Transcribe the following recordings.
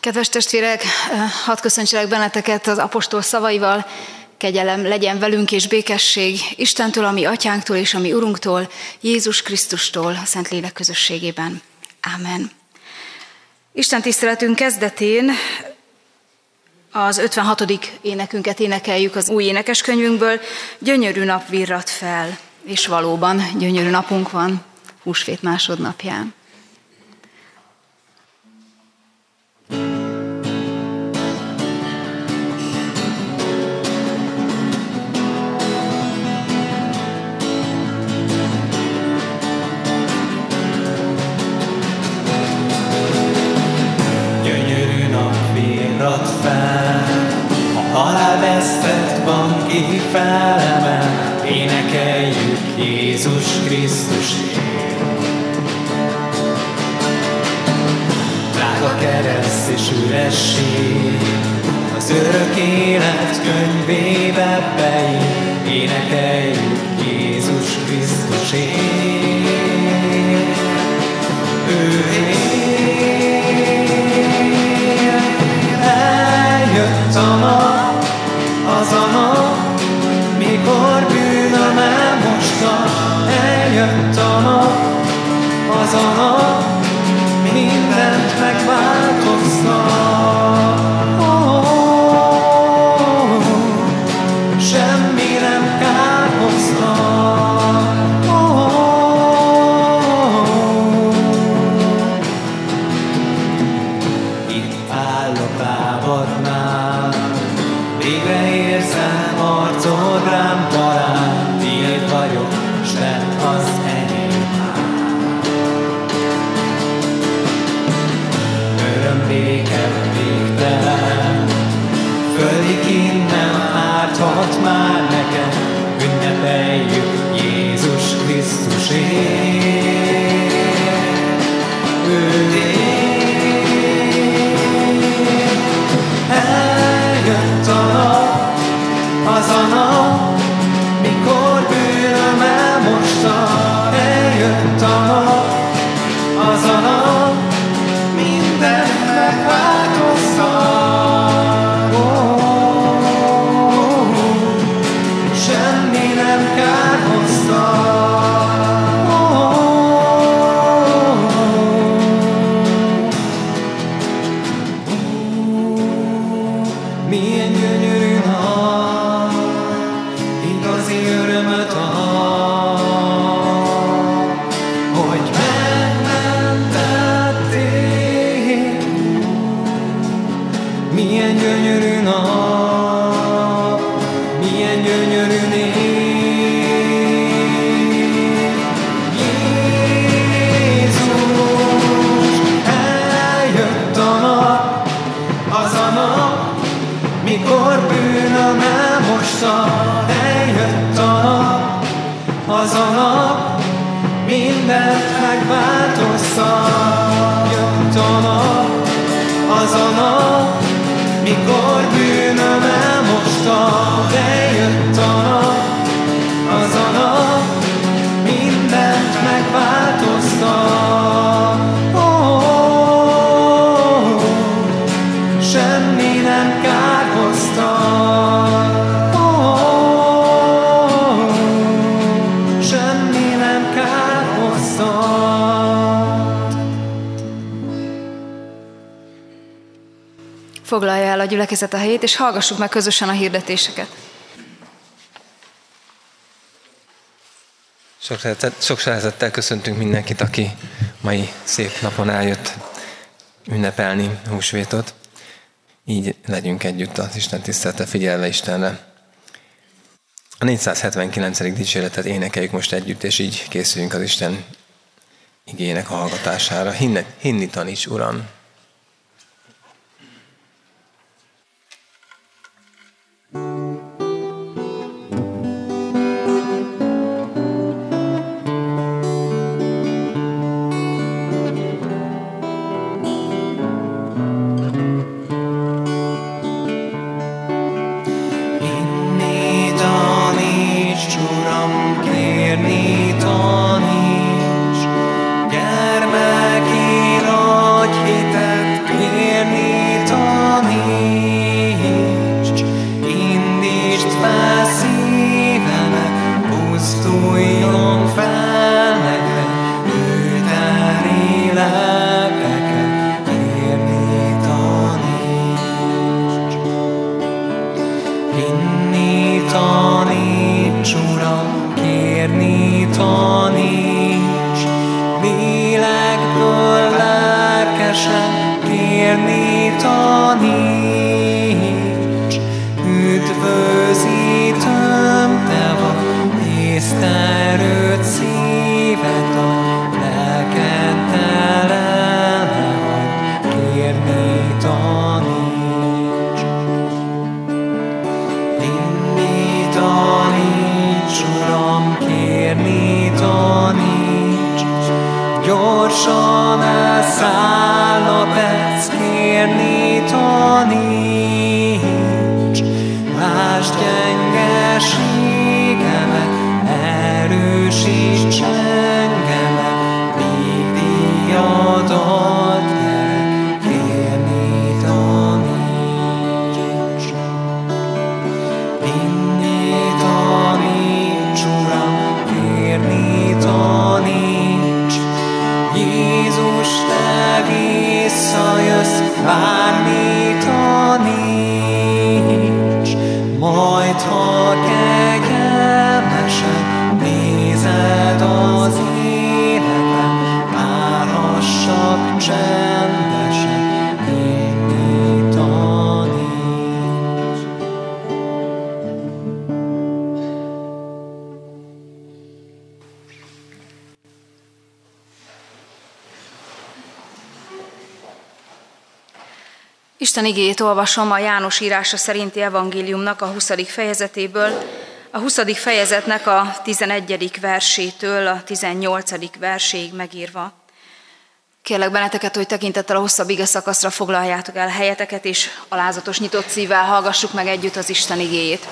Kedves testvérek, hadd köszöntselek benneteket az apostol szavaival. Kegyelem legyen velünk és békesség Istentől, a mi atyánktól és a mi Urunktól, Jézus Krisztustól, a Szentlélek közösségében. Ámen. Isten tiszteletünk kezdetén az 56. énekünket énekeljük az új énekeskönyvünkből. Gyönyörű nap virrat fel, és valóban gyönyörű napunk van húsvét másodnapján. A halálvesztett banki felemel, énekeljük Jézus Krisztusért. Drága kereszt és üresség, az örök élet könyvébe beír, énekeljük Jézus Krisztusért. Ő eljött a nap, az a nap, mikor bűnöm elmosta. Eljött a nap, az a nap, mindent megváltoztat. Semmi nem kárhoztat. Itt állok lábadnál, végre érzem arcod rám barát, tiéd vagyok, s te az enyém már. Öröm béke végtelen, földig innen árthat már nekem, ünnepeljük Jézus Krisztusért. Ő eljött a nap, az a nap, mikor bűnöm elmosta. Eljött a nap, az a nap, mindent megváltoztat. Semmi nem kárhoztat. Milyen gyönyörű nap, igazi örömöt ad, hogy megmentettél. Milyen gyönyörű nap, milyen gyönyörű nép. Jézus, eljött a nap, az a nap, mikor bűnöm elmosta. Eljött a nap, az a nap, mindent megváltoztat. Jött a nap, az a nap, mikor bűnöm elmosta. Eljött a nap, az a nap, mindent megváltoztat. Semmi nem kárhoztat. Semmi nem kárhoztat. Foglalja el a gyülekezet a helyét, és hallgassuk meg közösen a hirdetéseket. Sok szeretettel köszöntünk mindenkit, aki mai szép napon eljött ünnepelni húsvétot. Így legyünk együtt az Isten tisztelettel, figyelve Istenre. A 479. dicséretet énekeljük most együtt, és így készüljünk az Isten igének a hallgatására. Hinni taníts, Uram! Kérni taníts, gyermeki nagy hitet. kérni taníts. Üdvözítőm, te vagy, észterőt szívet ad, lelked telelne vagy, kérni taníts. Vinni taníts, Uram, kérni taníts, gyorsan elszáll a perc, kérni taníts. Lásd gyengeségemet, erősíts engemet, még díjat ad, gyerek, kérni taníts. Vinni taníts, Uram, kérni taníts. Jézus, te visszajössz, várni taníts. Majd, ha kegyelmesen nézed az életem, várhassak csendesen, hinni taníts. Isten igéjét olvasom a János írása szerinti evangéliumnak a 20. fejezetéből, a 20. fejezetnek a 11. versétől a 18. verséig megírva. Kérlek benneteket, hogy tekintettel a hosszabb igeszakaszra foglaljátok el helyeteket, és alázatos nyitott szívvel hallgassuk meg együtt az Isten igéjét.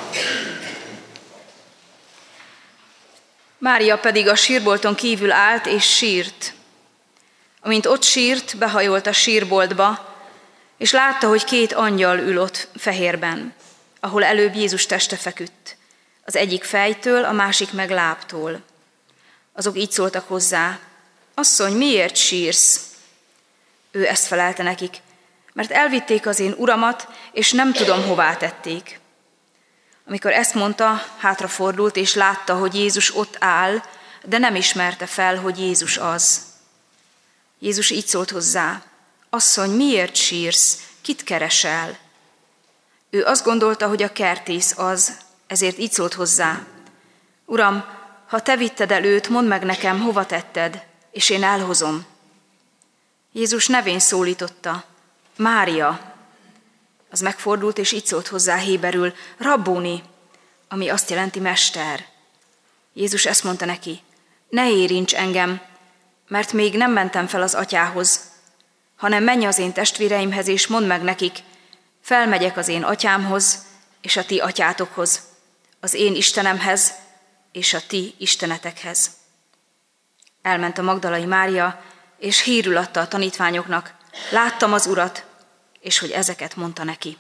Mária pedig a sírbolton kívül állt és sírt. Amint ott sírt, behajolt a sírboltba, és látta, hogy 2 angyal ül ott fehérben, ahol előbb Jézus teste feküdt, az egyik fejtől, a másik meg lábtól. Azok így szóltak hozzá: Asszony, miért sírsz? Ő ezt felelte nekik: mert elvitték az én uramat, és nem tudom, hová tették. Amikor ezt mondta, hátrafordult, és látta, hogy Jézus ott áll, de nem ismerte fel, hogy Jézus az. Jézus így szólt hozzá: Asszony, miért sírsz? Kit keresel? Ő azt gondolta, hogy a kertész az, ezért így szólt hozzá: Uram, ha te vitted el őt, mondd meg nekem, hova tetted, és én elhozom. Jézus nevén szólította: Mária. Az megfordult, és így szólt hozzá héberül: Rabbóni, ami azt jelenti mester. Jézus ezt mondta neki: Ne érints engem, mert még nem mentem fel az atyához, hanem menj az én testvéreimhez, és mondd meg nekik: felmegyek az én atyámhoz, és a ti atyátokhoz, az én Istenemhez, és a ti istenetekhez. Elment a Magdalai Mária, és hírül adta a tanítványoknak: láttam az Urat, és hogy ezeket mondta neki.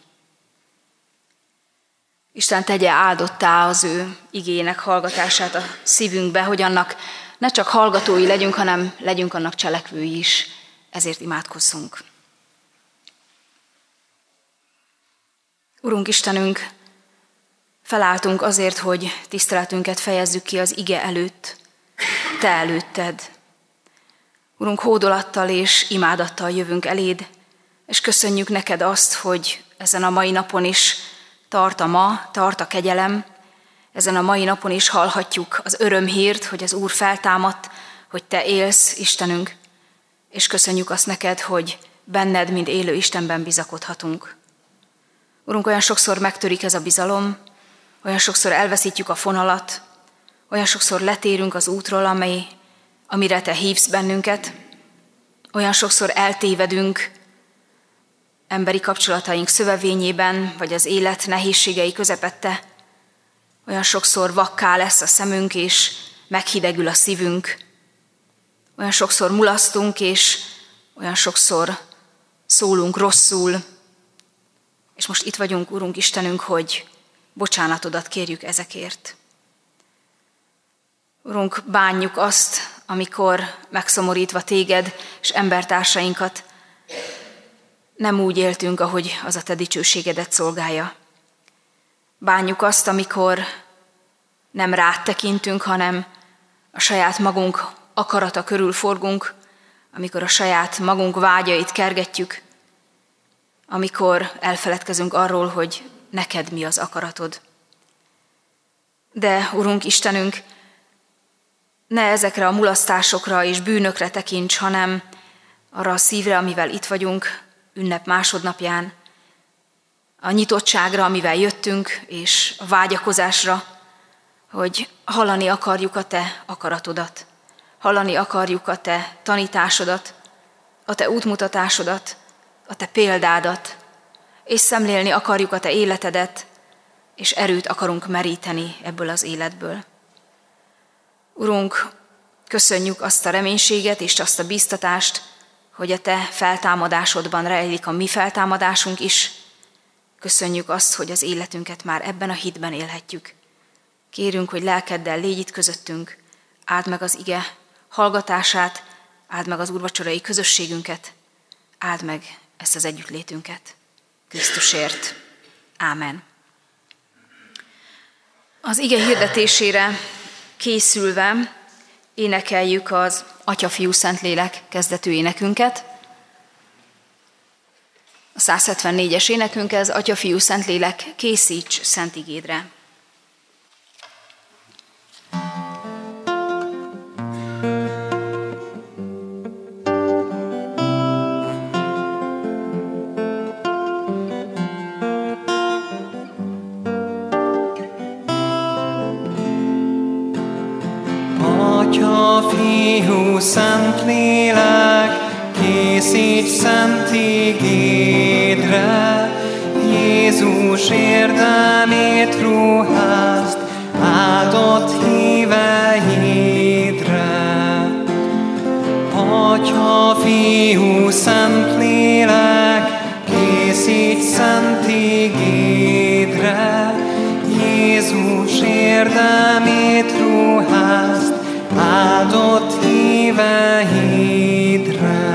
Isten tegye áldottá az ő igének hallgatását a szívünkbe, hogy annak ne csak hallgatói legyünk, hanem legyünk annak cselekvői is. Ezért imádkozzunk. Urunk Istenünk, felálltunk azért, hogy tiszteletünket fejezzük ki az ige előtt, te előtted. Urunk, hódolattal és imádattal jövünk eléd, és köszönjük neked azt, hogy ezen a mai napon is tart a kegyelem, ezen a mai napon is hallhatjuk az örömhírt, hogy az Úr feltámadt, hogy te élsz, Istenünk, és köszönjük azt neked, hogy benned, mint élő Istenben bizakodhatunk. Urunk, olyan sokszor megtörik ez a bizalom, olyan sokszor elveszítjük a fonalat, olyan sokszor letérünk az útról, amire te hívsz bennünket, olyan sokszor eltévedünk emberi kapcsolataink szövevényében, vagy az élet nehézségei közepette, olyan sokszor vakká lesz a szemünk, és meghidegül a szívünk, olyan sokszor mulasztunk, és olyan sokszor szólunk rosszul, és most itt vagyunk, Urunk Istenünk, hogy bocsánatodat kérjük ezekért. Urunk, bánjuk azt, amikor megszomorítva téged és embertársainkat nem úgy éltünk, ahogy az a te dicsőségedet szolgálja. Bánjuk azt, amikor nem rád tekintünk, hanem a saját magunk akarata körül forgunk, amikor a saját magunk vágyait kergetjük, amikor elfeledkezünk arról, hogy neked mi az akaratod. De, Urunk, Istenünk, ne ezekre a mulasztásokra és bűnökre tekints, hanem arra a szívre, amivel itt vagyunk ünnep másodnapján, a nyitottságra, amivel jöttünk, és a vágyakozásra, hogy hallani akarjuk a Te akaratodat, hallani akarjuk a Te tanításodat, a Te útmutatásodat, a Te példádat, és szemlélni akarjuk a Te életedet, és erőt akarunk meríteni ebből az életből. Urunk, köszönjük azt a reménységet és azt a bíztatást, hogy a Te feltámadásodban rejlik a mi feltámadásunk is. Köszönjük azt, hogy az életünket már ebben a hitben élhetjük. Kérünk, hogy lelkeddel légy itt közöttünk, áld meg az ige hallgatását, áld meg az úrvacsorai közösségünket, áld meg ezt az együttlétünket. Krisztusért. Ámen. Az ige hirdetésére készülve énekeljük az Atya, Fiú, Szentlélek kezdetű énekünket. A 174-es énekünk ez, Atya, Fiú, Szentlélek, készíts szent igédre. Atya, Fiú, Szentlélek, készíts szent igédre, Jézus érdemét ruházd áldott híveidre. Atya, Fiú, Szentlélek, készíts szent igédre, Jézus érdemét ruházd áldott híveidre.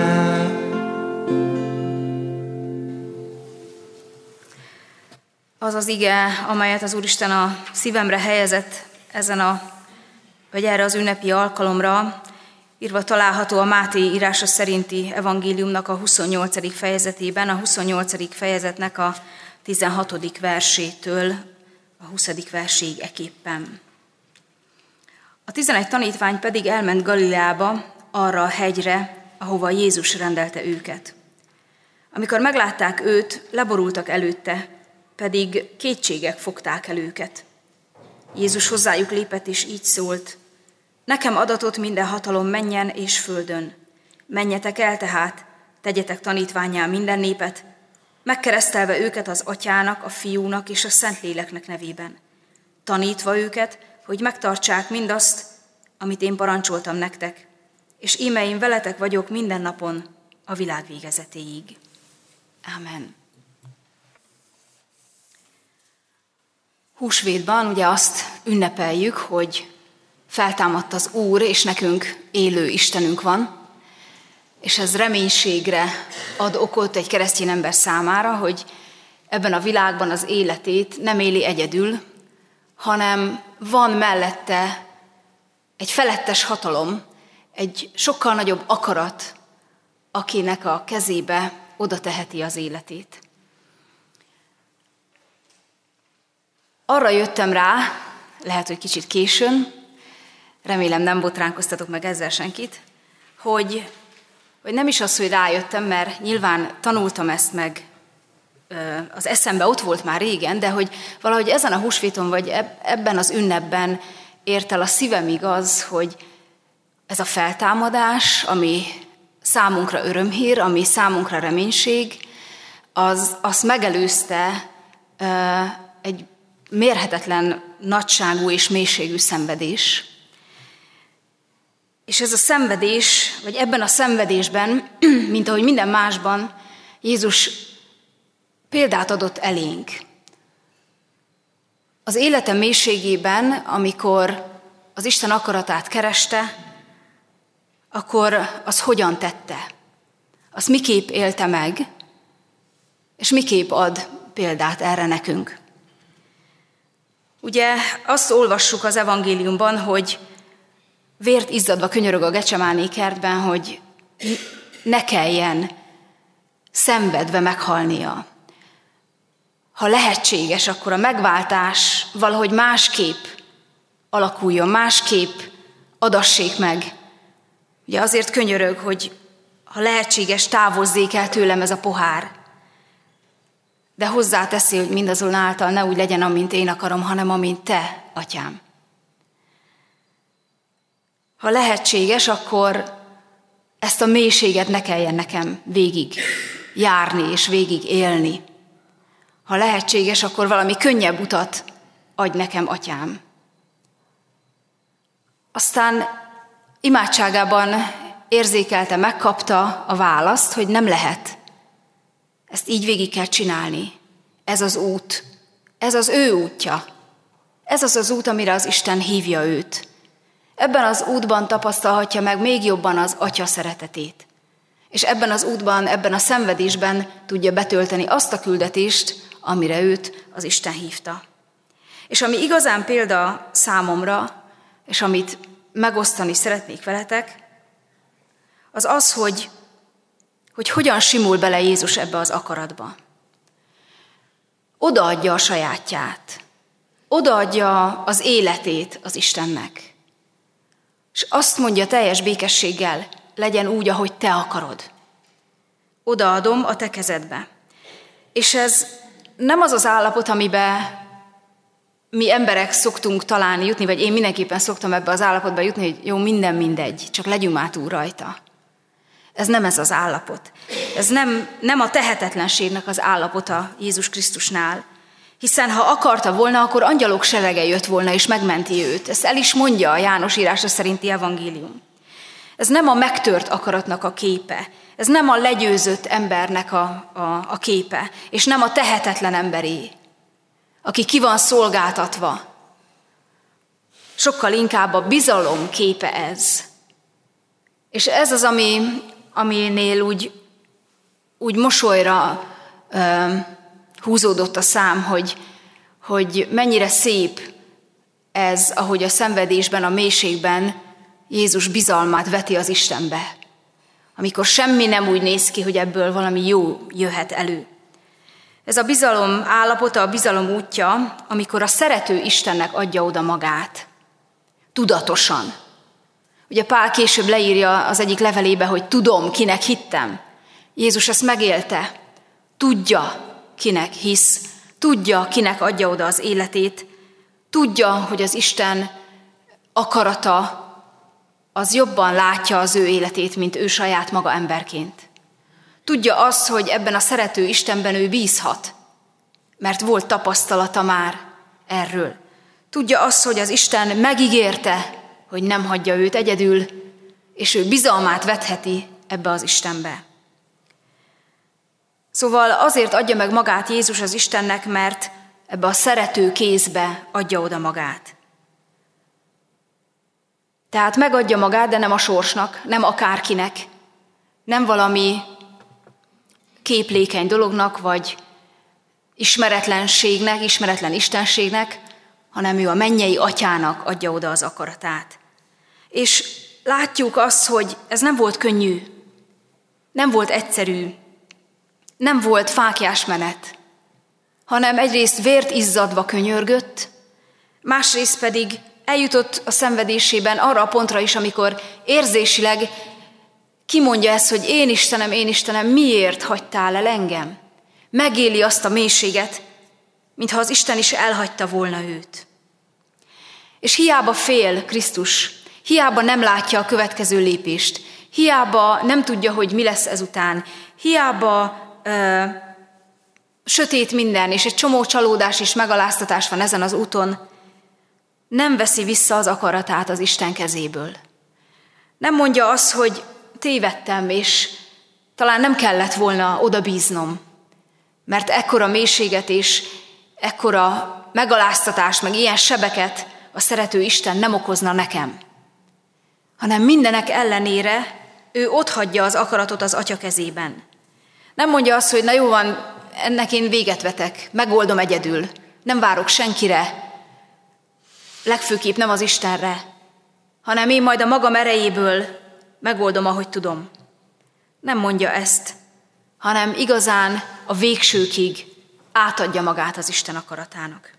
Az az ige, amelyet az Úristen a szívemre helyezett erre az ünnepi alkalomra, írva található a Máté írása szerinti evangéliumnak a 28. fejezetében, a 28. fejezetnek a 16. versétől a 20. verséig eképpen. A 11 tanítvány pedig elment Galileába, arra a hegyre, ahova Jézus rendelte őket. Amikor meglátták őt, leborultak előtte, pedig kétségek fogták el őket. Jézus hozzájuk lépett, és így szólt: Nekem adatott minden hatalom mennyen és földön. Menjetek el tehát, tegyetek tanítvánnyá minden népet, megkeresztelve őket az Atyának, a Fiúnak és a Szentléleknek nevében, tanítva őket, hogy megtartsák mindazt, amit én parancsoltam nektek, és íme én veletek vagyok minden napon a világ végezetéig. Ámen. Húsvétban ugye azt ünnepeljük, hogy feltámadt az Úr, és nekünk élő Istenünk van, és ez reménységre ad okot egy keresztény ember számára, hogy ebben a világban az életét nem éli egyedül, hanem van mellette egy felettes hatalom, egy sokkal nagyobb akarat, akinek a kezébe oda teheti az életét. Arra jöttem rá, lehet, hogy kicsit későn, remélem nem botránkoztatok meg ezzel senkit, hogy nem is az, hogy rájöttem, mert nyilván tanultam ezt meg, az eszembe ott volt már régen, de hogy valahogy ezen a húsvéton, vagy ebben az ünnepben ért el a szívemig az, hogy ez a feltámadás, ami számunkra örömhír, ami számunkra reménység, azt megelőzte egy mérhetetlen nagyságú és mélységű szenvedés. És ez a szenvedés, vagy ebben a szenvedésben, mint ahogy minden másban, Jézus példát adott elénk. Az élete mélységében, amikor az Isten akaratát kereste, akkor az hogyan tette? Azt miképp élte meg, és miképp ad példát erre nekünk? Ugye azt olvassuk az evangéliumban, hogy vért izzadva könyörög a Gecsemáné kertben, hogy ne kelljen szenvedve meghalnia. Ha lehetséges, akkor a megváltás valahogy másképp alakuljon, másképp adassék meg. Ugye azért könyörög, hogy ha lehetséges, távozzék el tőlem ez a pohár. De hozzáteszi, hogy mindazonáltal ne úgy legyen, amint én akarom, hanem amint te, atyám. Ha lehetséges, akkor ezt a mélységet ne kelljen nekem végig járni és végig élni. Ha lehetséges, akkor valami könnyebb utat adj nekem, atyám. Aztán imádságában érzékelte, megkapta a választ, hogy nem lehet. Ezt így végig kell csinálni. Ez az út. Ez az ő útja. Ez az az út, amire az Isten hívja őt. Ebben az útban tapasztalhatja meg még jobban az Atya szeretetét. És ebben az útban, ebben a szenvedésben tudja betölteni azt a küldetést, amire őt az Isten hívta. És ami igazán példa számomra, és amit megosztani szeretnék veletek, az az, hogy hogyan simul bele Jézus ebbe az akaratba. Odaadja a sajátját. Odaadja az életét az Istennek. És azt mondja teljes békességgel, legyen úgy, ahogy te akarod. Odaadom a te kezedbe. És ez nem az az állapot, amiben mi emberek szoktunk talán jutni, vagy én mindenképpen szoktam ebbe az állapotba jutni, hogy jó, minden mindegy, csak legyünk már túl rajta. Ez nem ez az állapot. Ez nem a tehetetlenségnek az állapota Jézus Krisztusnál, hiszen ha akarta volna, akkor angyalok serege jött volna, és megmenti őt. Ezt el is mondja a János írása szerinti evangélium. Ez nem a megtört akaratnak a képe, ez nem a legyőzött embernek a képe, és nem a tehetetlen emberé, aki ki van szolgáltatva. Sokkal inkább a bizalom képe ez. És ez az, aminél úgy mosolyra húzódott a szám, hogy mennyire szép ez, ahogy a szenvedésben, a mélységben Jézus bizalmát veti az Istenbe. Amikor semmi nem úgy néz ki, hogy ebből valami jó jöhet elő. Ez a bizalom állapota, a bizalom útja, amikor a szerető Istennek adja oda magát. Tudatosan. Ugye Pál később leírja az egyik levelébe, hogy tudom, kinek hittem. Jézus ezt megélte. Tudja, kinek hisz. Tudja, kinek adja oda az életét. Tudja, hogy az Isten akarata az jobban látja az ő életét, mint ő saját maga emberként. Tudja azt, hogy ebben a szerető Istenben ő bízhat, mert volt tapasztalata már erről. Tudja azt, hogy az Isten megígérte, hogy nem hagyja őt egyedül, és ő bizalmát vetheti ebbe az Istenbe. Szóval azért adja meg magát Jézus az Istennek, mert ebbe a szerető kézbe adja oda magát. Tehát megadja magát, de nem a sorsnak, nem akárkinek, nem valami képlékeny dolognak, vagy ismeretlenségnek, ismeretlen istenségnek, hanem ő a mennyei atyának adja oda az akaratát. És látjuk azt, hogy ez nem volt könnyű, nem volt egyszerű, nem volt fáklyás menet, hanem egyrészt vért izzadva könyörgött, másrészt pedig eljutott a szenvedésében arra a pontra is, amikor érzésileg kimondja ezt, hogy én Istenem, miért hagytál el engem? Megéli azt a mélységet, mintha az Isten is elhagyta volna őt. És hiába fél Krisztus, hiába nem látja a következő lépést, hiába nem tudja, hogy mi lesz ezután, hiába sötét minden, és egy csomó csalódás és megaláztatás van ezen az úton, nem veszi vissza az akaratát az Isten kezéből. Nem mondja azt, hogy tévedtem, és talán nem kellett volna odabíznom, mert ekkora mélységet és ekkora megaláztatást, meg ilyen sebeket a szerető Isten nem okozna nekem. Hanem mindenek ellenére ő otthagyja az akaratot az Atya kezében. Nem mondja azt, hogy na jó van, ennek én véget vetek, megoldom egyedül, nem várok senkire, legfőképp nem az Istenre, hanem én majd a magam erejéből megoldom, ahogy tudom. Nem mondja ezt, hanem igazán a végsőkig átadja magát az Isten akaratának.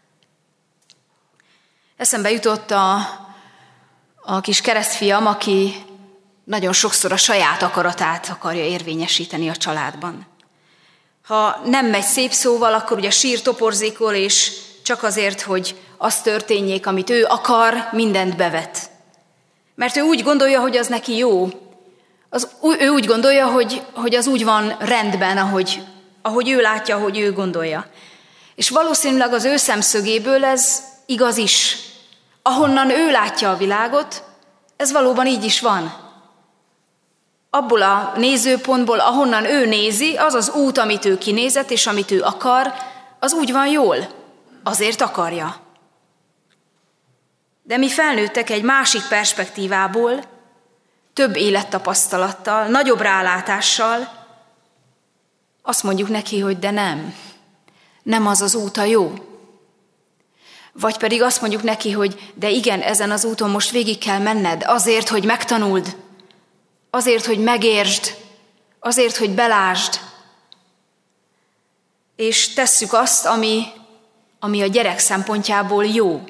Eszembe jutott a kis keresztfiam, aki nagyon sokszor a saját akaratát akarja érvényesíteni a családban. Ha nem megy szép szóval, akkor ugye sír, toporzékol, és csak azért, hogy az történjék, amit ő akar, mindent bevet. Mert ő úgy gondolja, hogy az neki jó. Ő úgy gondolja, hogy az úgy van rendben, ahogy ő látja, ahogy ő gondolja. És valószínűleg az ő szemszögéből ez igaz is. Ahonnan ő látja a világot, ez valóban így is van. Abból a nézőpontból, ahonnan ő nézi, az az út, amit ő kinézett, és amit ő akar, az úgy van jól. Azért akarja. De mi felnőttek egy másik perspektívából, több élettapasztalattal, nagyobb rálátással, azt mondjuk neki, hogy de nem az az út a jó. Vagy pedig azt mondjuk neki, hogy de igen, ezen az úton most végig kell menned, azért, hogy megtanuld, azért, hogy megértsd, azért, hogy belásd. És tesszük azt, ami a gyerek szempontjából jó.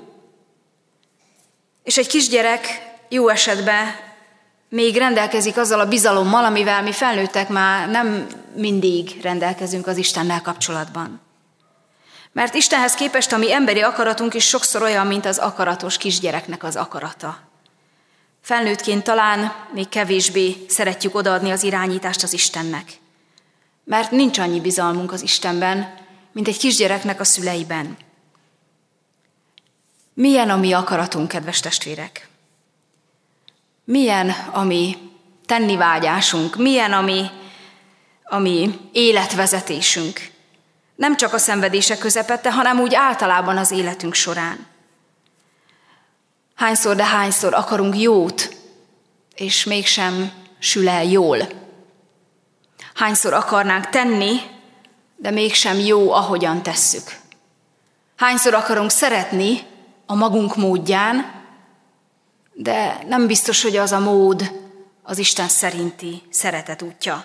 És egy kisgyerek jó esetben még rendelkezik azzal a bizalommal, amivel mi felnőttek már nem mindig rendelkezünk az Istennel kapcsolatban. Mert Istenhez képest a mi emberi akaratunk is sokszor olyan, mint az akaratos kisgyereknek az akarata. Felnőttként talán még kevésbé szeretjük odaadni az irányítást az Istennek. Mert nincs annyi bizalmunk az Istenben, mint egy kisgyereknek a szüleiben. Milyen a mi akaratunk, kedves testvérek? Milyen a mi tennivágyásunk? Milyen a mi életvezetésünk? Nem csak a szenvedések közepette, hanem úgy általában az életünk során. Hányszor, de hányszor akarunk jót, és mégsem sül el jól. Hányszor akarnánk tenni, de mégsem jó, ahogyan tesszük. Hányszor akarunk szeretni a magunk módján, de nem biztos, hogy az a mód az Isten szerinti szeretet útja.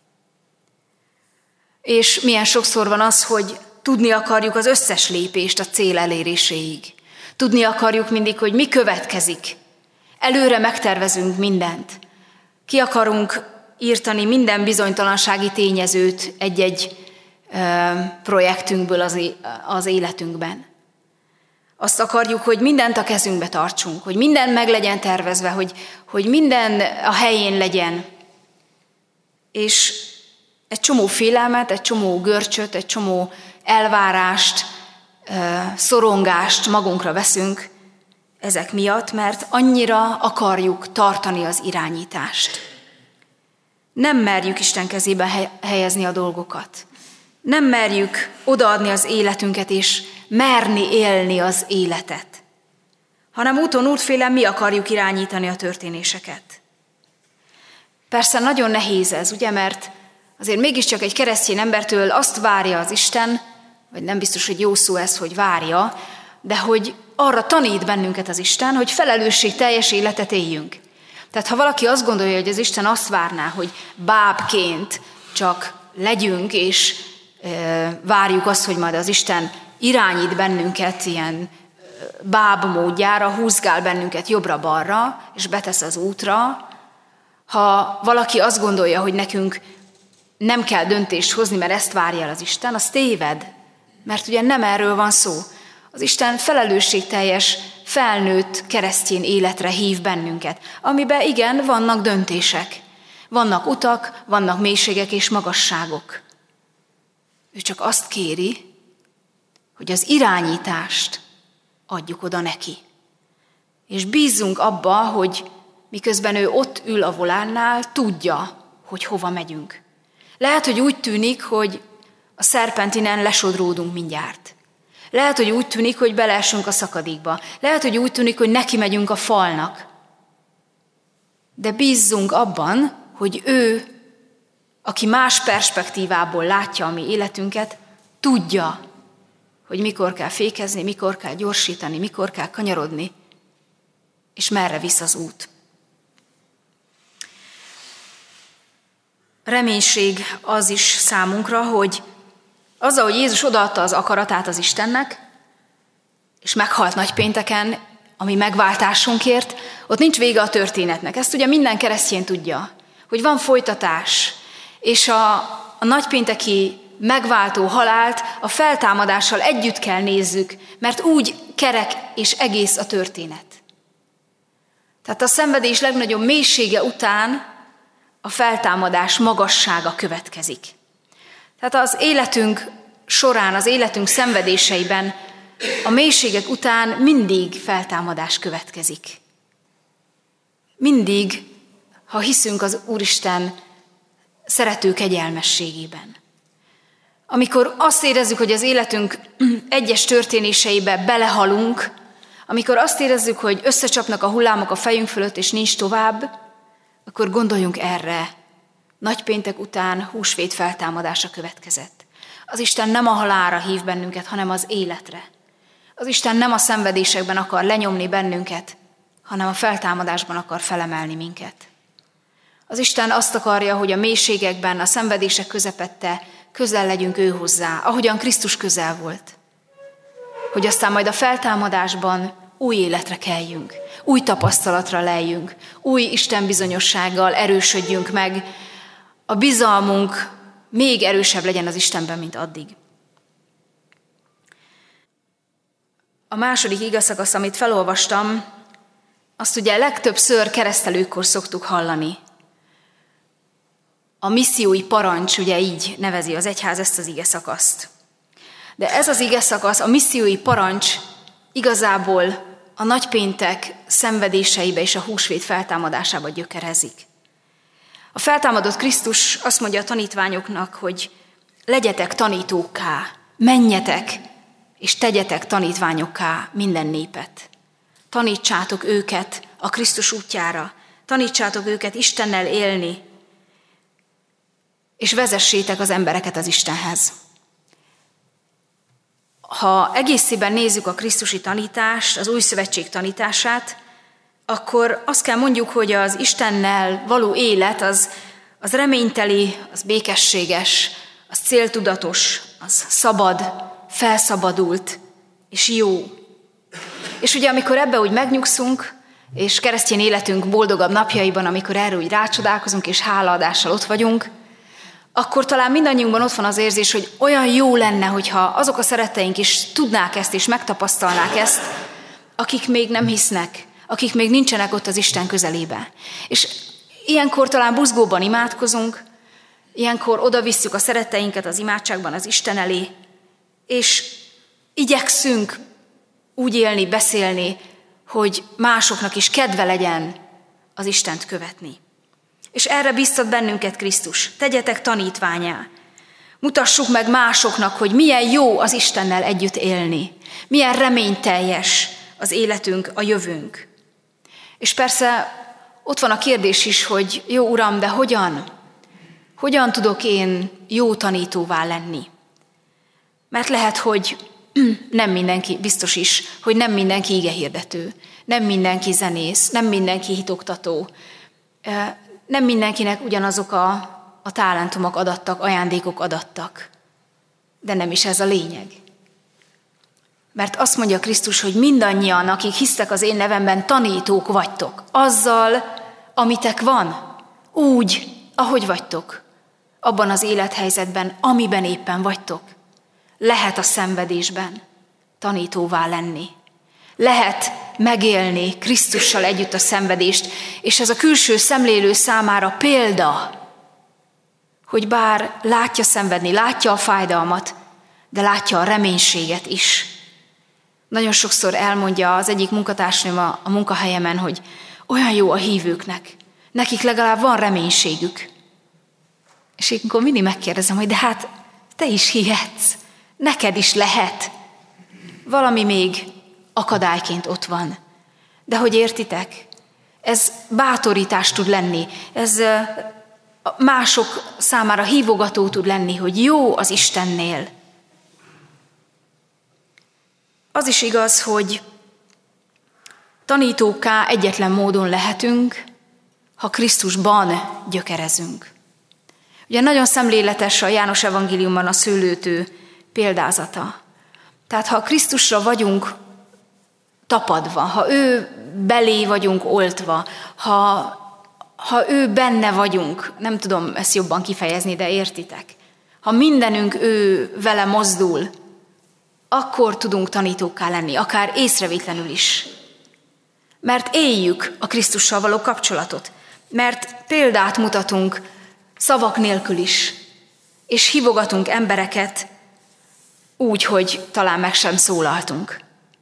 És milyen sokszor van az, hogy tudni akarjuk az összes lépést a cél eléréséig. Tudni akarjuk mindig, hogy mi következik. Előre megtervezünk mindent. Ki akarunk írtani minden bizonytalansági tényezőt egy-egy projektünkből az életünkben. Azt akarjuk, hogy mindent a kezünkbe tartsunk, hogy minden meg legyen tervezve, hogy minden a helyén legyen. És egy csomó félelmet, egy csomó görcsöt, egy csomó elvárást, szorongást magunkra veszünk ezek miatt, mert annyira akarjuk tartani az irányítást. Nem merjük Isten kezébe helyezni a dolgokat. Nem merjük odaadni az életünket és merni élni az életet, hanem úton útfélen mi akarjuk irányítani a történéseket. Persze nagyon nehéz ez, ugye, mert azért mégiscsak egy keresztény embertől azt várja az Isten, vagy nem biztos, hogy jó szó ez, hogy várja, de hogy arra tanít bennünket az Isten, hogy felelősségteljes életet éljünk. Tehát ha valaki azt gondolja, hogy az Isten azt várná, hogy bábként csak legyünk, és várjuk azt, hogy majd az Isten irányít bennünket ilyen báb módjára, húzgál bennünket jobbra-balra, és betesz az útra. Ha valaki azt gondolja, hogy nekünk nem kell döntést hozni, mert ezt várja el az Isten, az téved, mert ugye nem erről van szó. Az Isten felelősségteljes, felnőtt keresztény életre hív bennünket, amiben igen, vannak döntések, vannak utak, vannak mélységek és magasságok. Ő csak azt kéri, hogy az irányítást adjuk oda neki. És bízzunk abba, hogy miközben ő ott ül a volánnál, tudja, hogy hova megyünk. Lehet, hogy úgy tűnik, hogy a szerpentinen lesodródunk mindjárt. Lehet, hogy úgy tűnik, hogy beleesünk a szakadékba. Lehet, hogy úgy tűnik, hogy neki megyünk a falnak. De bízzunk abban, hogy ő, aki más perspektívából látja a mi életünket, tudja, hogy mikor kell fékezni, mikor kell gyorsítani, mikor kell kanyarodni, és merre visz az út. reménység az is számunkra, hogy azzal, hogy Jézus odaadta az akaratát az Istennek, és meghalt nagypénteken, ami megváltásunkért, ott nincs vége a történetnek. Ezt ugye minden keresztény tudja, hogy van folytatás, és a nagypénteki megváltó halált a feltámadással együtt kell nézzük, mert úgy kerek és egész a történet. Tehát a szenvedés legnagyobb mélysége után a feltámadás magassága következik. Tehát az életünk során, az életünk szenvedéseiben a mélységek után mindig feltámadás következik. Mindig, ha hiszünk az Úristen szerető kegyelmességében. Amikor azt érezzük, hogy az életünk egyes történéseibe belehalunk, amikor azt érezzük, hogy összecsapnak a hullámok a fejünk fölött, és nincs tovább, akkor gondoljunk erre. Nagypéntek után húsvét feltámadása következett. Az Isten nem a halálra hív bennünket, hanem az életre. Az Isten nem a szenvedésekben akar lenyomni bennünket, hanem a feltámadásban akar felemelni minket. Az Isten azt akarja, hogy a mélységekben, a szenvedések közepette közel legyünk ő hozzá, ahogyan Krisztus közel volt. Hogy aztán majd a feltámadásban új életre keljünk, új tapasztalatra leljünk, új Isten bizonyossággal erősödjünk meg, a bizalmunk még erősebb legyen az Istenben, mint addig. A második igazszakasz, amit felolvastam, azt ugye legtöbbször keresztelőkor szoktuk hallani. A missziói parancs, ugye így nevezi az egyház ezt az igeszakaszt. De ez az igeszakasz, a missziói parancs igazából a nagypéntek szenvedéseibe és a húsvét feltámadásába gyökerezik. A feltámadott Krisztus azt mondja a tanítványoknak, hogy legyetek tanítókká, menjetek és tegyetek tanítványokká minden népet. Tanítsátok őket a Krisztus útjára, tanítsátok őket Istennel élni, és vezessétek az embereket az Istenhez. Ha egészében nézzük a krisztusi tanítást, az új szövetség tanítását, akkor azt kell mondjuk, hogy az Istennel való élet az reményteli, az békességes, az céltudatos, az szabad, felszabadult és jó. És ugye amikor ebbe úgy megnyugszunk, és keresztény életünk boldogabb napjaiban, amikor erre úgy rácsodálkozunk és hálaadással ott vagyunk, akkor talán mindannyiunkban ott van az érzés, hogy olyan jó lenne, hogyha azok a szeretteink is tudnák ezt és megtapasztalnák ezt, akik még nem hisznek, akik még nincsenek ott az Isten közelébe. És ilyenkor talán buzgóban imádkozunk, ilyenkor odavisszük a szeretteinket az imádságban az Isten elé, és igyekszünk úgy élni, beszélni, hogy másoknak is kedve legyen az Istent követni. És erre biztat bennünket Krisztus. Tegyetek tanítvánnyá. Mutassuk meg másoknak, hogy milyen jó az Istennel együtt élni. Milyen reményteljes az életünk, a jövőnk. És persze ott van a kérdés is, hogy jó Uram, de hogyan? Hogyan tudok én jó tanítóvá lenni? Mert lehet, hogy nem mindenki, biztos is, hogy nem mindenki igehirdető, nem mindenki zenész, nem mindenki hitoktató, nem mindenkinek ugyanazok a talentumok adattak, ajándékok adattak. De nem is ez a lényeg. Mert azt mondja Krisztus, hogy mindannyian, akik hisztek az én nevemben, tanítók vagytok. Azzal, amitek van, úgy, ahogy vagytok. Abban az élethelyzetben, amiben éppen vagytok. Lehet a szenvedésben tanítóvá lenni. Lehet megélni Krisztussal együtt a szenvedést, és ez a külső szemlélő számára példa, hogy bár látja szenvedni, látja a fájdalmat, de látja a reménységet is. Nagyon sokszor elmondja az egyik munkatársnőm a munkahelyemen, hogy olyan jó a hívőknek, nekik legalább van reménységük. És én akkor mindig megkérdezem, hogy de hát te is hihetsz, neked is lehet. Valami még akadályként ott van. De hogy értitek? Ez bátorítás tud lenni, ez mások számára hívogató tud lenni, hogy jó az Istennél. Az is igaz, hogy tanítókká egyetlen módon lehetünk, ha Krisztusban gyökerezünk. Ugye nagyon szemléletes a János evangéliumban a szőlőtő példázata. Tehát ha Krisztusra vagyunk tapadva, ha ő belé vagyunk oltva, ha ő benne vagyunk, nem tudom ezt jobban kifejezni, de értitek. Ha mindenünk ő vele mozdul, akkor tudunk tanítókká lenni, akár észrevétlenül is. Mert éljük a Krisztussal való kapcsolatot, mert példát mutatunk szavak nélkül is, és hívogatunk embereket úgy, hogy talán meg sem szólaltunk.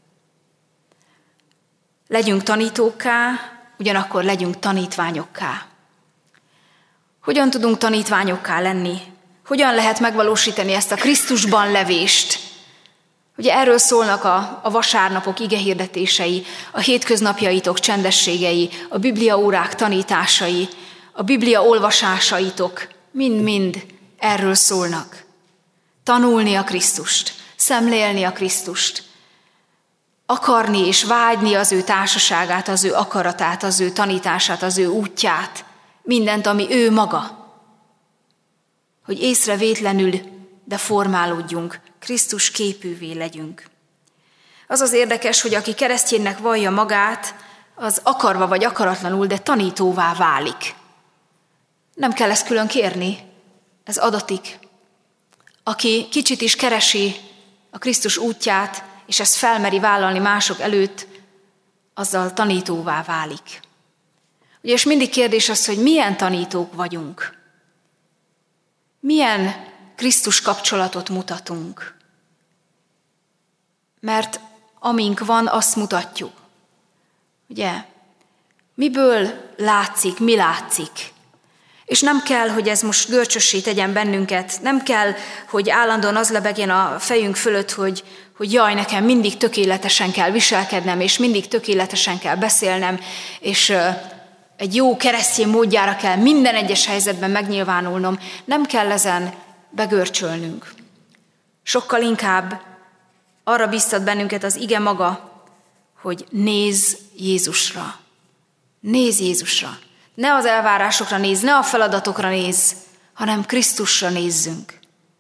Legyünk tanítókká, ugyanakkor legyünk tanítványokká. Hogyan tudunk tanítványokká lenni? Hogyan lehet megvalósítani ezt a Krisztusban levést? Ugye erről szólnak a vasárnapok igehirdetései, a hétköznapjaitok csendességei, a bibliaórák tanításai, a biblia olvasásaitok, mind-mind erről szólnak. Tanulni a Krisztust, szemlélni a Krisztust, akarni és vágyni az ő társaságát, az ő akaratát, az ő tanítását, az ő útját, mindent, ami ő maga. Hogy észrevétlenül, de formálódjunk, Krisztus képűvé legyünk. Az az érdekes, hogy aki keresztjénnek vallja magát, az akarva vagy akaratlanul, de tanítóvá válik. Nem kell ezt külön kérni, ez adatik. Aki kicsit is keresi a Krisztus útját, és ezt felmeri vállalni mások előtt, azzal tanítóvá válik. Ugye, és mindig kérdés az, hogy milyen tanítók vagyunk. Milyen Krisztus kapcsolatot mutatunk. Mert amink van, azt mutatjuk. Ugye? Miből látszik, mi látszik? És nem kell, hogy ez most görcsössé tegyen bennünket, nem kell, hogy állandóan az lebegjen a fejünk fölött, hogy jaj, nekem mindig tökéletesen kell viselkednem, és mindig tökéletesen kell beszélnem, és egy jó keresztény módjára kell minden egyes helyzetben megnyilvánulnom. Nem kell ezen begörcsölnünk. Sokkal inkább arra biztat bennünket az ige maga, hogy nézz Jézusra. Nézz Jézusra. Ne az elvárásokra nézz, ne a feladatokra nézz, hanem Krisztusra nézzünk.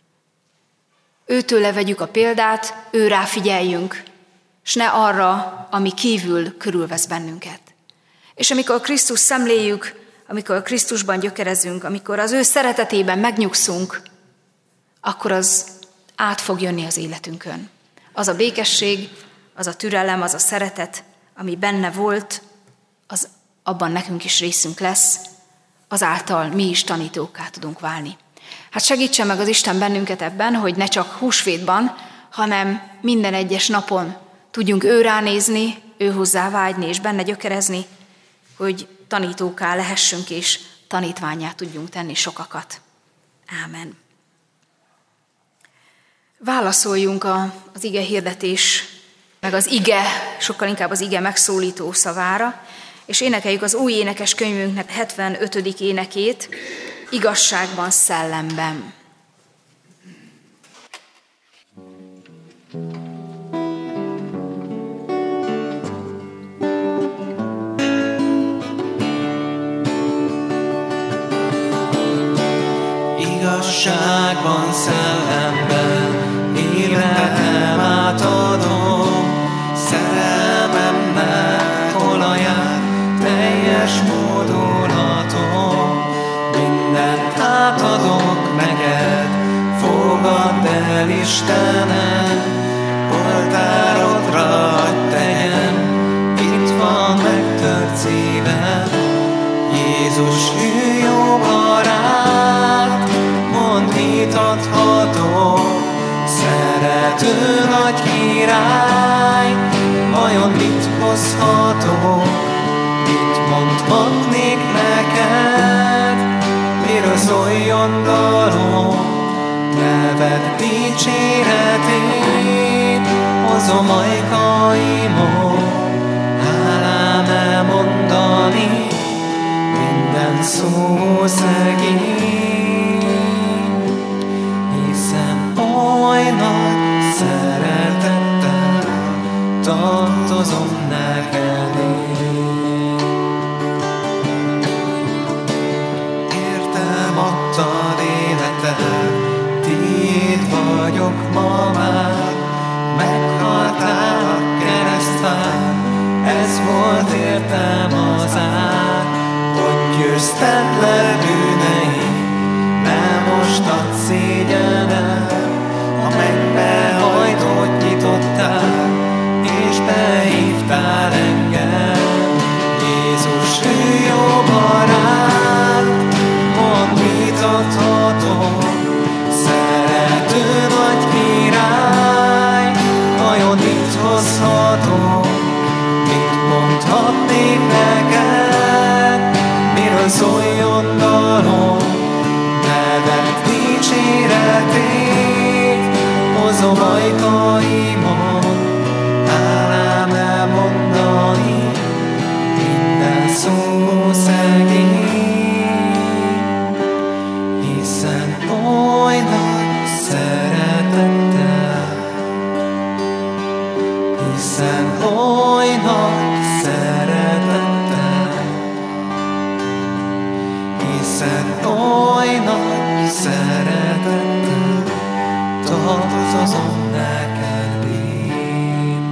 Őtőle vegyük a példát, őrá figyeljünk, és ne arra, ami kívül körülvesz bennünket. És amikor Krisztus szemléljük, amikor Krisztusban gyökerezünk, amikor az ő szeretetében megnyugszunk, akkor az át fog jönni az életünkön. Az a békesség, az a türelem, az a szeretet, ami benne volt, az abban nekünk is részünk lesz, azáltal mi is tanítókká tudunk válni. Hát segítsen meg az Isten bennünket ebben, hogy ne csak húsvétban, hanem minden egyes napon tudjunk ő ránézni, ő hozzá vágyni és benne gyökerezni, hogy tanítókká lehessünk és tanítvánnyá tudjunk tenni sokakat. Ámen. Válaszoljunk az ige hirdetés, meg az ige, sokkal inkább az ige megszólító szavára, és énekeljük az új énekeskönyvünknek 75. énekét, Igazságban, szellemben. Igazságban, szellemben, életem átadom, szerelmemmel olaját, teljes módulatom, mindent átadok neked, fogadd el Istenem, oltárodra hadd tegyem, itt van megtört szívem, Jézus ő jó barát, mondd, mit adhatok, szerető nagy király, vajon mit hozhatok, mit mondhatnék neked, miről szóljon dalom, neved dicséretét, hozom ajkaimon, hálám elmondani, minden szó szegény, hiszen oly nagy szeretettel tartozom neked én. Értem adtad én, vagyok ma már, meghaltál a keresztfán, ez volt értem az ár, hogy győzted le bűneim, de most ad szégyenem, a mennybe hajtót nyitottál, és behívtál engem. Jézus, ő jó barát, mondd, mit adhatom, szerető nagy király, vajon mit hozhatom, mit mondhatnék neked, miről szóljon dalom, neved dicséretét, hozom ajkaimon, hálám elmondani, minden szó szegény, hiszen oly nagy szeretettel, hiszen oly nagy szeretettel, hiszen oly nagy szeretettel tartozom neked én.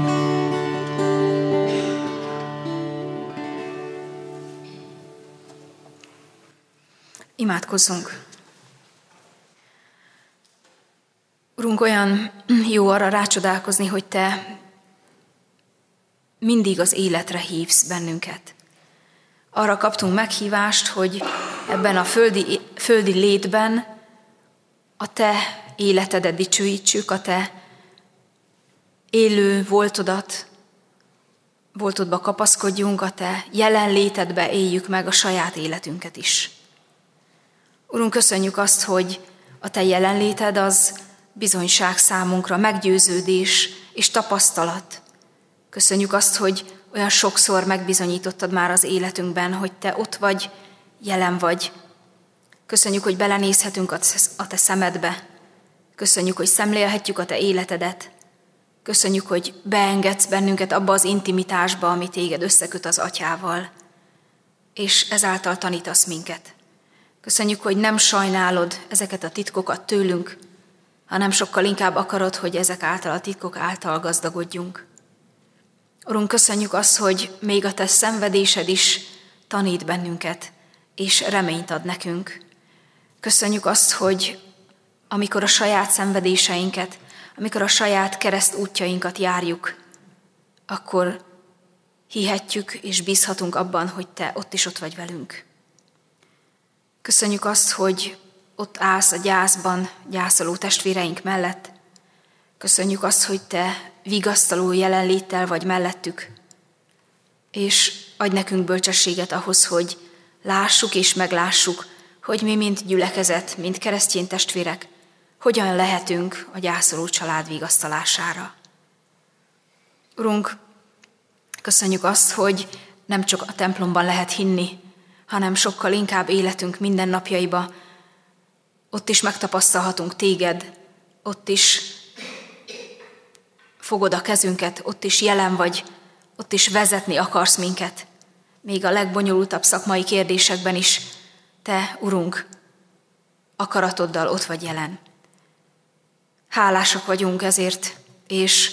Imádkozzunk! Urunk, olyan jó arra rácsodálkozni, hogy Te mindig az életre hívsz bennünket. Arra kaptunk meghívást, hogy ebben a földi létben a Te életedet dicsőítsük, a Te élő voltodba kapaszkodjunk, a Te jelenlétedbe éljük meg a saját életünket is. Urunk, köszönjük azt, hogy a Te jelenléted az bizonyság számunkra, meggyőződés és tapasztalat. Köszönjük azt, hogy olyan sokszor megbizonyítottad már az életünkben, hogy Te ott vagy, jelen vagy. Köszönjük, hogy belenézhetünk a Te szemedbe. Köszönjük, hogy szemlélhetjük a Te életedet. Köszönjük, hogy beengedsz bennünket abba az intimitásba, ami Téged összeköt az Atyával, és ezáltal tanítasz minket. Köszönjük, hogy nem sajnálod ezeket a titkokat tőlünk, hanem sokkal inkább akarod, hogy ezek által a titkok által gazdagodjunk. Urunk, köszönjük azt, hogy még a Te szenvedésed is tanít bennünket, és reményt ad nekünk. Köszönjük azt, hogy amikor a saját szenvedéseinket, amikor a saját kereszt útjainkat járjuk, akkor hihetjük és bízhatunk abban, hogy Te ott vagy velünk. Köszönjük azt, hogy ott állsz a gyászban, gyászoló testvéreink mellett. Köszönjük azt, hogy Te vigasztaló jelenléttel vagy mellettük, és adj nekünk bölcsességet ahhoz, hogy lássuk és meglássuk, hogy mi, mint gyülekezet, mint keresztény testvérek, hogyan lehetünk a gyászoló család vigasztalására. Urunk, köszönjük azt, hogy nem csak a templomban lehet hinni, hanem sokkal inkább életünk mindennapjaiba. Ott is megtapasztalhatunk Téged, ott is fogod a kezünket, ott is jelen vagy, ott is vezetni akarsz minket. Még a legbonyolultabb szakmai kérdésekben is Te, Urunk, akaratoddal ott vagy jelen. Hálásak vagyunk ezért, és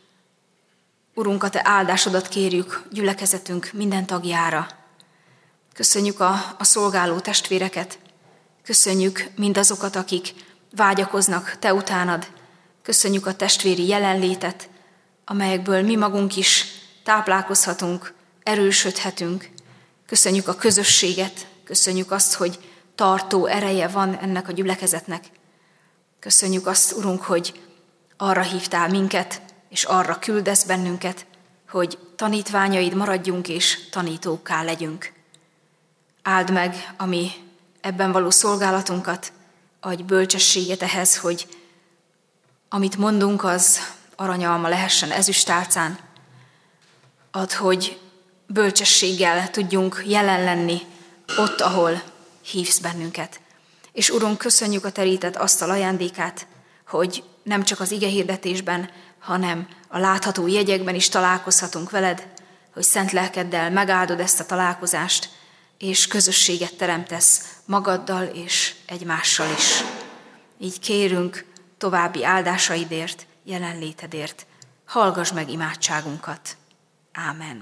Urunk, a Te áldásodat kérjük gyülekezetünk minden tagjára. Köszönjük a szolgáló testvéreket, köszönjük mindazokat, akik vágyakoznak Te utánad, köszönjük a testvéri jelenlétet, amelyekből mi magunk is táplálkozhatunk, erősödhetünk. Köszönjük a közösséget, köszönjük azt, hogy tartó ereje van ennek a gyülekezetnek. Köszönjük azt, Urunk, hogy arra hívtál minket, és arra küldesz bennünket, hogy tanítványaid maradjunk, és tanítókká legyünk. Áld meg a mi ebben való szolgálatunkat, adj bölcsességet ehhez, hogy amit mondunk, az aranyalma lehessen ezüstálcán. Add, hogy bölcsességgel tudjunk jelen lenni ott, ahol hívsz bennünket. És Urunk, köszönjük a terített asztal ajándékát, hogy nem csak az igehirdetésben, hanem a látható jegyekben is találkozhatunk veled, hogy szent lelkeddel megáldod ezt a találkozást, és közösséget teremtesz magaddal és egymással is. Így kérünk, további áldásaidért, jelenlétedért. Hallgass meg imádságunkat. Ámen.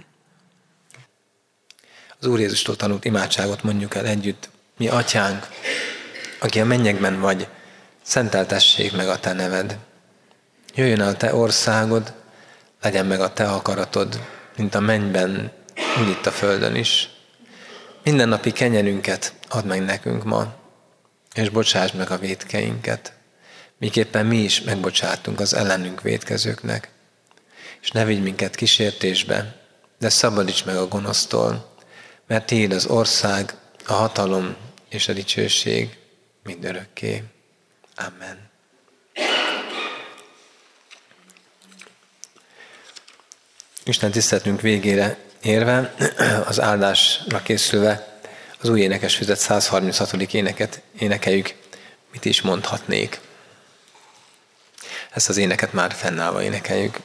Az Úr Jézustól tanult imádságot mondjuk el együtt. Mi atyánk, aki a mennyekben vagy, szenteltessék meg a te neved. Jöjjön el a te országod, legyen meg a te akaratod, mint a mennyben, úgy itt a földön is. Mindennapi kenyerünket add meg nekünk ma, és bocsásd meg a vétkeinket, miképpen mi is megbocsátunk az ellenünk vétkezőknek. És ne vigy minket kísértésbe, de szabadíts meg a gonosztól, mert tiéd az ország, a hatalom és a dicsőség mindörökké. Amen. Isten tiszteletünk végére érve, az áldásra készülve, az új énekesfüzet 136. éneket énekeljük. Mit is mondhatnék? Ezt az éneket már fennállva énekeljük.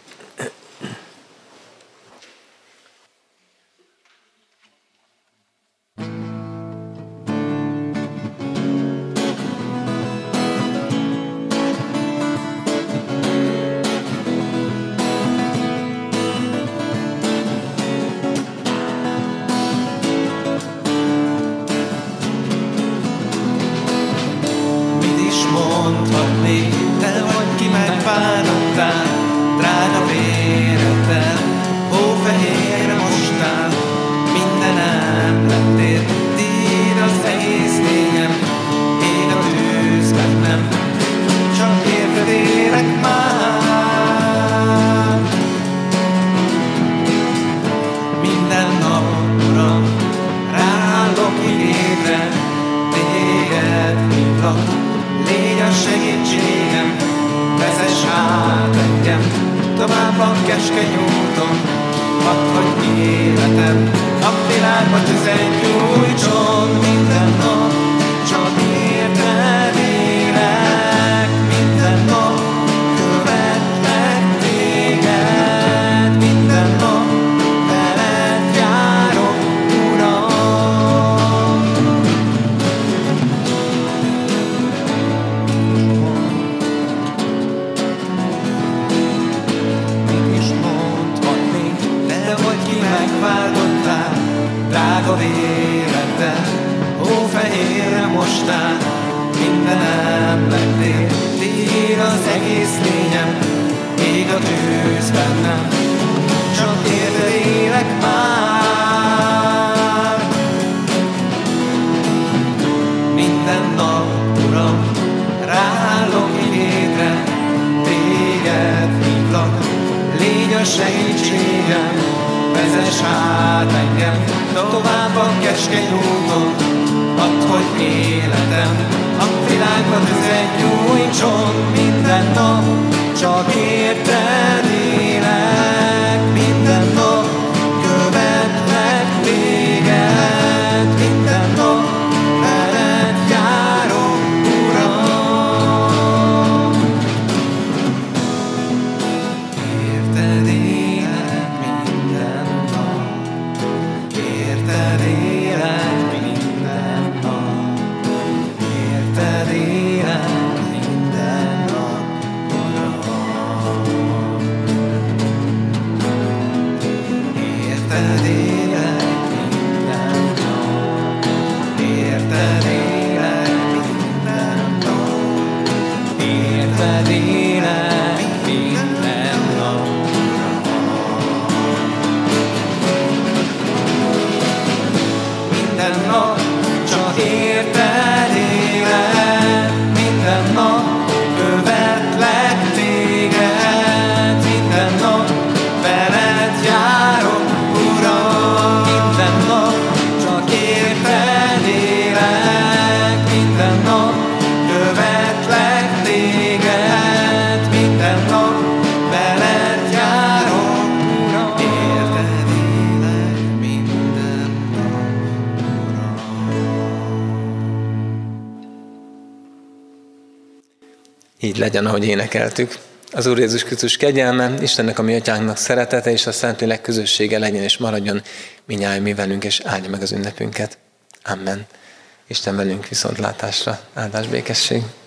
Így legyen, ahogy énekeltük. Az Úr Jézus Krisztus kegyelme, Istennek a mi atyánknak szeretete és a Szentlélek közössége legyen és maradjon mindnyájan mi velünk, és áldja meg az ünnepünket. Amen. Isten velünk viszontlátásra. Áldás békesség.